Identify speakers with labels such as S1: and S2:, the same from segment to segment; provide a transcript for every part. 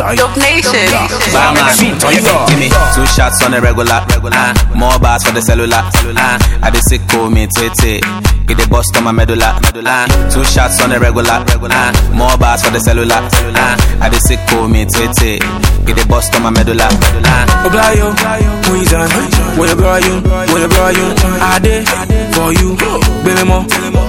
S1: Dope Nation.
S2: Give me 2 shots on the regular. More bars for the cellular. I dey sick me tete. Get the bust on my medulla. 2 shots on the regular. More bars for the cellular. I dey sick me tete. Get the bust on my medulla.
S3: Obayo, Muizan, whenever you, I dey for you, Billy Mo.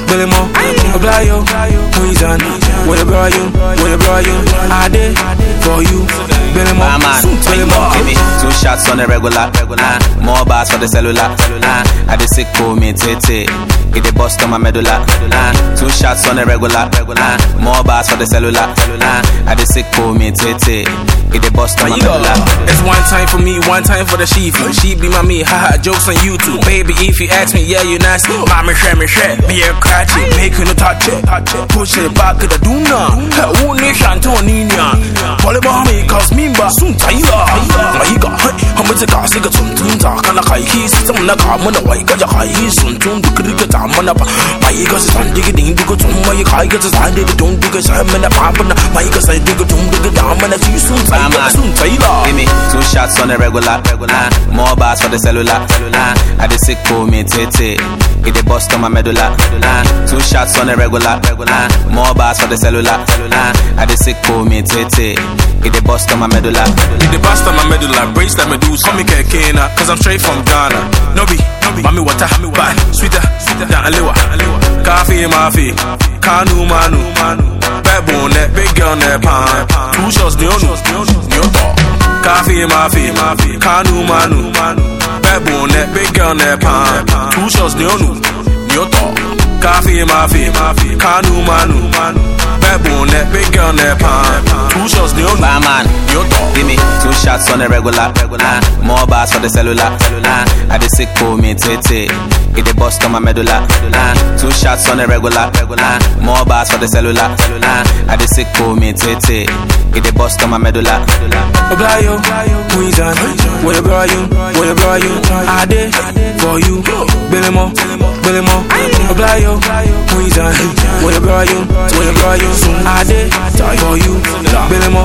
S3: Obayo, Muizan, whenever you, I dey for you, Billy Mo.
S2: Give me 2 shots on the regular. More bars for the cellular. I dey sick me tete. Get the bust on my medulla. 2 shots on the regular. More bars for the cellular. I dey sick me tete. Get the bust on my medulla.
S3: It's one time for me, one time for the sheep. She be my me, haha, jokes on YouTube. Baby, if you ask me, yeah, you nasty. Mommy, share, be a cratchy. Make you no touch it. Push it back to the duna. Who needs Antonia? Polybommy, cause me, but soon Taylor. My ego, how much a car, sick of some talk on the high keys. Some of the car, when the white got your high heels, soon to get the time on up. My ego's on digging, because my car gets decided to don't because I'm in a pop. My ego's like, dig it, don't dig it down, and I see you soon.
S2: Give me 2 shots on the regular. More bars for the cellular. I dey sick me tete. Get the bust on my medulla. 2 shots on the regular. More bars for the cellular. I dey sick me tete. Get the bust on my medulla.
S3: Get the bust on my medulla. Brace that medulla. Call me Kekena, cause I'm straight from Ghana. Nobi, mami water, bye. Sweeter, down Aliwa. Coffee, mafi, Kanu manu. Bad boy, that big girl, that pan. 2 shots, new talk. Coffee, mafi, Kanu manu. Bad boy, that big girl, that pan. 2 shots, new talk. Coffee, mafi, Kanu manu. Bad boy, that big girl, that pan. 2 shots, new talk.
S2: Give me 2 shots on the regular. More bars for the cellular. I dey sick me tete. Get the bust on my medulla. 2 shots on the regular. More bars for the cellular. I dey sick me tete. Get the bust on my medulla.
S3: Obayo, Muizan, whenever you, I dey for you, Billy Mo. Obayo, Muizan, whenever you, I dey for you, Billy Mo.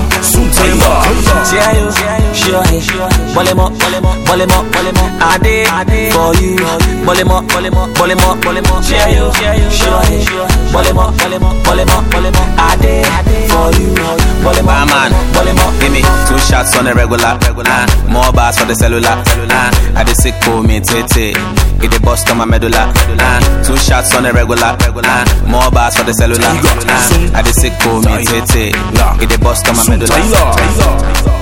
S4: Bolemo, I dey for you, Bolemo, share you, Bolemo, I dey for you, Bolemo.
S2: Give me 2 shots on the regular. More bars for the cellular. I dey sick me tete. Get the bust on my medulla. 2 shots on the regular. More bars for the cellular. I dey sick me tete. Get the bust on my medulla.